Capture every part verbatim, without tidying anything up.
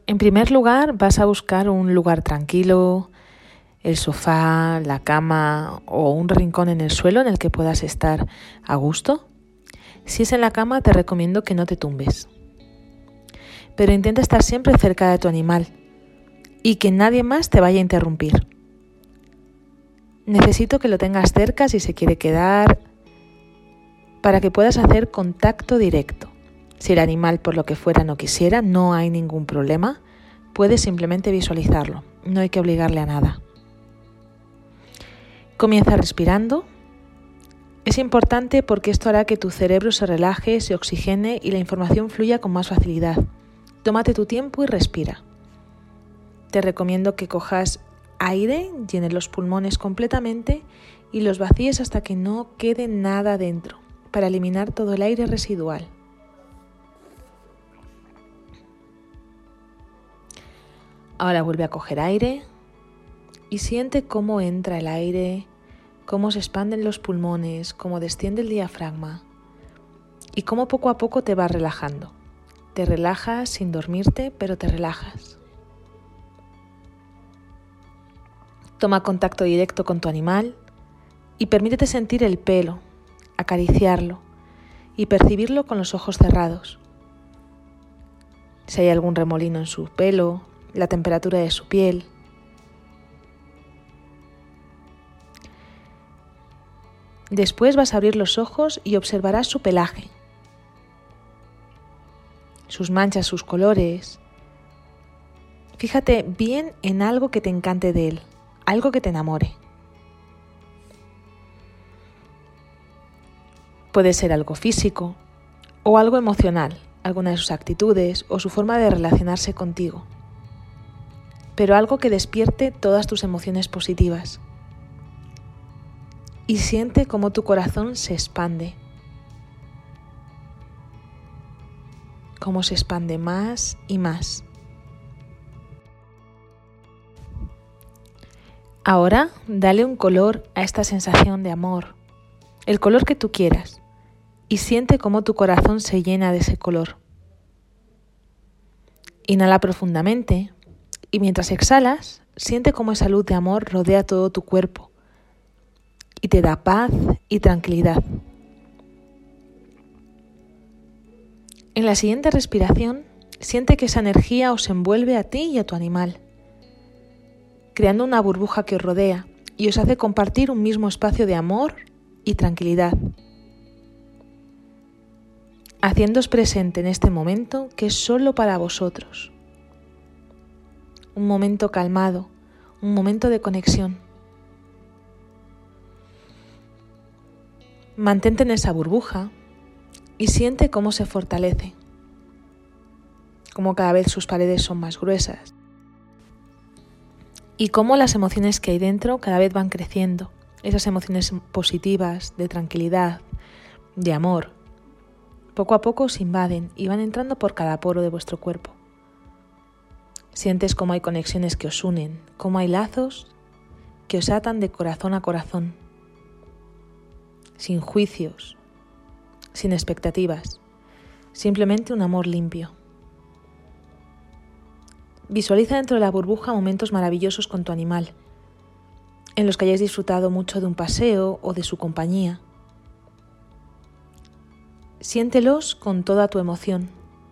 En primer lugar, vas a buscar un lugar tranquilo, el sofá, la cama o un rincón en el suelo en el que puedas estar a gusto. Si es en la cama, te recomiendo que no te tumbes. Pero intenta estar siempre cerca de tu animal y que nadie más te vaya a interrumpir. Necesito que lo tengas cerca si se quiere quedar, para que puedas hacer contacto directo. Si el animal por lo que fuera no quisiera, no hay ningún problema. Puedes simplemente visualizarlo, no hay que obligarle a nada. Comienza respirando. Es importante porque esto hará que tu cerebro se relaje, se oxigene y la información fluya con más facilidad. Tómate tu tiempo y respira. Te recomiendo que cojas aire, llenes los pulmones completamente y los vacíes hasta que no quede nada dentro, para eliminar todo el aire residual. Ahora vuelve a coger aire y siente cómo entra el aire, cómo se expanden los pulmones, cómo desciende el diafragma y cómo poco a poco te vas relajando. Te relajas sin dormirte, pero te relajas. Toma contacto directo con tu animal y permítete sentir el pelo, acariciarlo y percibirlo con los ojos cerrados. Si hay algún remolino en su pelo, la temperatura de su piel. Después vas a abrir los ojos y observarás su pelaje, sus manchas, sus colores. Fíjate bien en algo que te encante de él, algo que te enamore. Puede ser algo físico o algo emocional, alguna de sus actitudes o su forma de relacionarse contigo, pero algo que despierte todas tus emociones positivas. Y siente cómo tu corazón se expande, cómo se expande más y más. Ahora, dale un color a esta sensación de amor, el color que tú quieras, y siente cómo tu corazón se llena de ese color. Inhala profundamente y mientras exhalas, siente cómo esa luz de amor rodea todo tu cuerpo y te da paz y tranquilidad. En la siguiente respiración, siente que esa energía os envuelve a ti y a tu animal, creando una burbuja que os rodea y os hace compartir un mismo espacio de amor y tranquilidad, haciéndoos presente en este momento que es solo para vosotros. Un momento calmado, un momento de conexión. Mantente en esa burbuja y siente cómo se fortalece, cómo cada vez sus paredes son más gruesas y cómo las emociones que hay dentro cada vez van creciendo, esas emociones positivas, de tranquilidad, de amor. Poco a poco os invaden y van entrando por cada poro de vuestro cuerpo. Sientes cómo hay conexiones que os unen, cómo hay lazos que os atan de corazón a corazón, sin juicios, sin expectativas, simplemente un amor limpio. Visualiza dentro de la burbuja momentos maravillosos con tu animal, en los que hayáis disfrutado mucho de un paseo o de su compañía. Siéntelos con toda tu emoción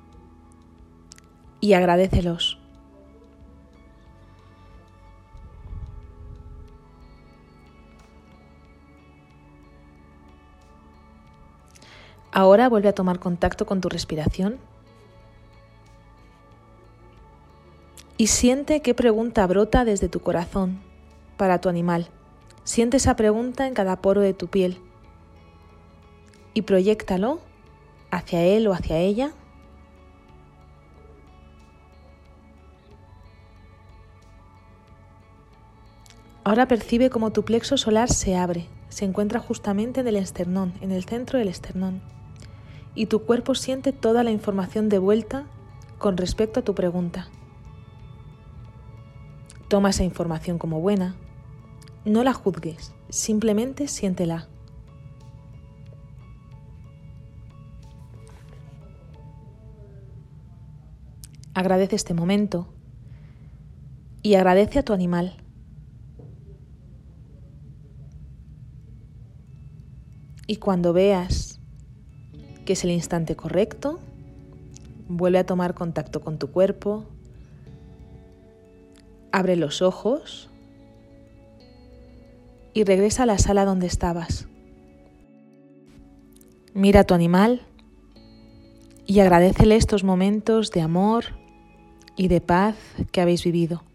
y agradécelos. Ahora vuelve a tomar contacto con tu respiración y siente qué pregunta brota desde tu corazón para tu animal. Siente esa pregunta en cada poro de tu piel y proyéctalo hacia él o hacia ella. Ahora percibe cómo tu plexo solar se abre, se encuentra justamente en el esternón, en el centro del esternón, y tu cuerpo siente toda la información de vuelta con respecto a tu pregunta. Toma esa información como buena, no la juzgues, simplemente siéntela. Agradece este momento y agradece a tu animal. Y cuando veas que es el instante correcto, vuelve a tomar contacto con tu cuerpo, abre los ojos y regresa a la sala donde estabas. Mira a tu animal y agradécele estos momentos de amor y de paz que habéis vivido.